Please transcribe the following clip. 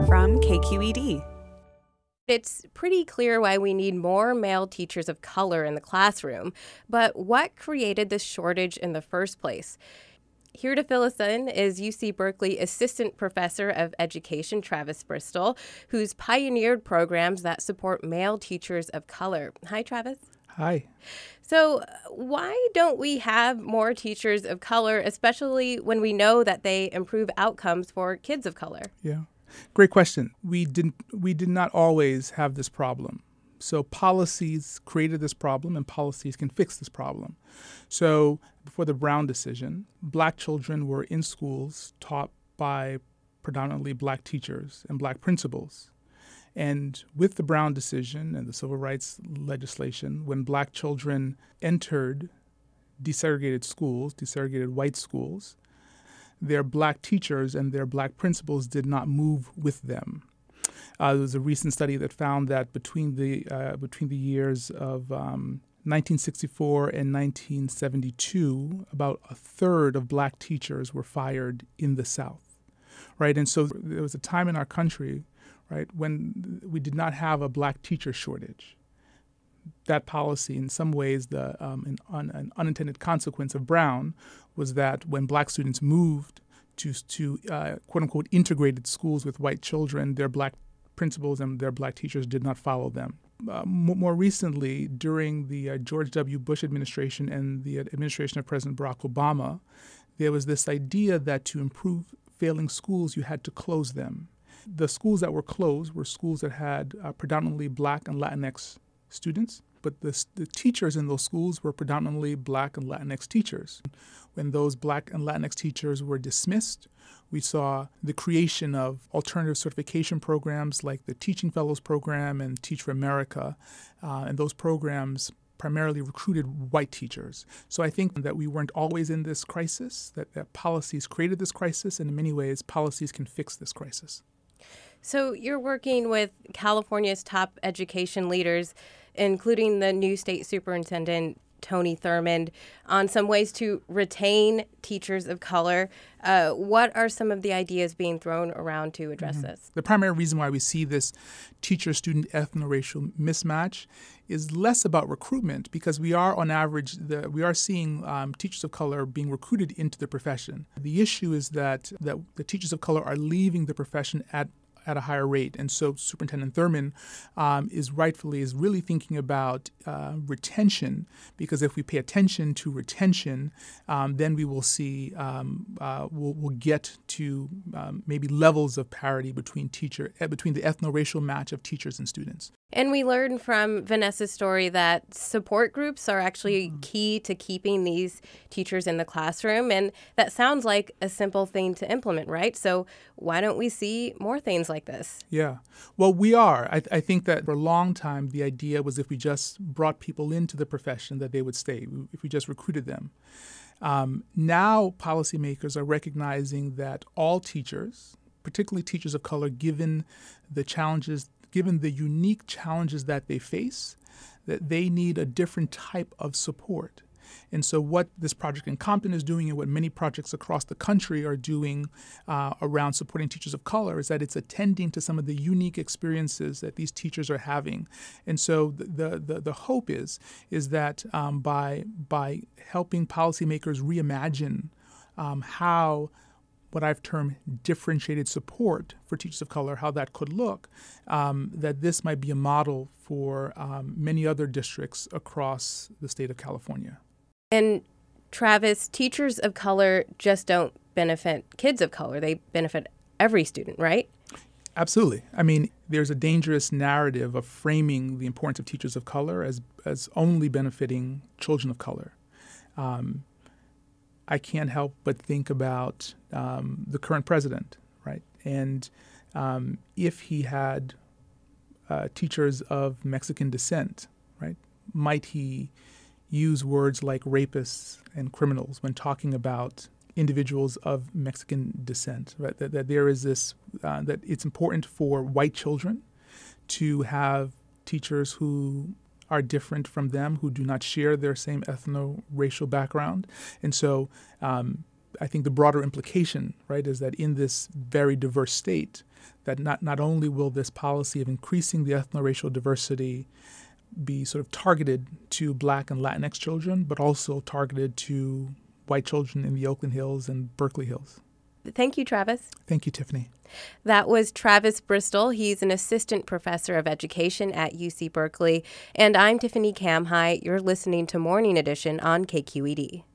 from KQED. It's pretty clear why we need more male teachers of color in the classroom, but what created this shortage in the first place? Here to fill us in is UC Berkeley Assistant Professor of Education Travis Bristol, who's pioneered programs that support male teachers of color. Hi, Travis. Hi. So why don't we have more teachers of color, especially when we know that they improve outcomes for kids of color? Yeah. Great question. We did not always have this problem. So policies created this problem, and policies can fix this problem. So before the Brown decision, Black children were in schools taught by predominantly Black teachers and Black principals. And with the Brown decision and the civil rights legislation, when Black children entered desegregated schools, desegregated white schools, their Black teachers and their Black principals did not move with them. There was a recent study that found that between the years of 1964 and 1972, about a third of Black teachers were fired in the South, right? And so there was a time in our country, right, when we did not have a Black teacher shortage. That policy, in some ways, an unintended consequence of Brown was that when Black students moved to quote-unquote integrated schools with white children, their Black principals and their Black teachers did not follow them. More recently, during the George W. Bush administration and the administration of President Barack Obama, there was this idea that to improve failing schools, you had to close them. The schools that were closed were schools that had predominantly Black and Latinx students, but the teachers in those schools were predominantly Black and Latinx teachers. When those Black and Latinx teachers were dismissed, we saw the creation of alternative certification programs like the Teaching Fellows Program and Teach for America, and those programs primarily recruited white teachers. So I think that we weren't always in this crisis, that policies created this crisis, and in many ways, policies can fix this crisis. So you're working with California's top education leaders, including the new state superintendent, Tony Thurmond, on some ways to retain teachers of color. What are some of the ideas being thrown around to address this? The primary reason why we see this teacher-student ethno-racial mismatch is less about recruitment, because we are, on average, we are seeing teachers of color being recruited into the profession. The issue is that the teachers of color are leaving the profession at a higher rate. And so Superintendent Thurmond is really thinking about retention, because if we pay attention to retention, then we will see, we'll get to maybe levels of parity between the ethno-racial match of teachers and students. And we learned from Vanessa's story that support groups are actually key to keeping these teachers in the classroom. And that sounds like a simple thing to implement, right? So why don't we see more things like this? Yeah. Well, we are. I think that for a long time, the idea was if we just brought people into the profession that they would stay, if we just recruited them. Now policymakers are recognizing that all teachers, particularly teachers of color, given the unique challenges that they face, that they need a different type of support. And so what this project in Compton is doing, and what many projects across the country are doing around supporting teachers of color, is that it's attending to some of the unique experiences that these teachers are having. And so the hope is that by helping policymakers reimagine how what I've termed differentiated support for teachers of color, how that could look, that this might be a model for many other districts across the state of California. And Travis, teachers of color just don't benefit kids of color. They benefit every student, right? Absolutely. I mean, there's a dangerous narrative of framing the importance of teachers of color as only benefiting children of color. I can't help but think about the current president, right? And if he had teachers of Mexican descent, right, might he use words like rapists and criminals when talking about individuals of Mexican descent, right? That there is this, that it's important for white children to have teachers who are different from them, who do not share their same ethno-racial background. And so I think the broader implication, right, is that in this very diverse state, that not only will this policy of increasing the ethno-racial diversity be sort of targeted to Black and Latinx children, but also targeted to white children in the Oakland Hills and Berkeley Hills. Thank you, Travis. Thank you, Tiffany. That was Travis Bristol. He's an assistant professor of education at UC Berkeley. And I'm Tiffany Kamhai. You're listening to Morning Edition on KQED.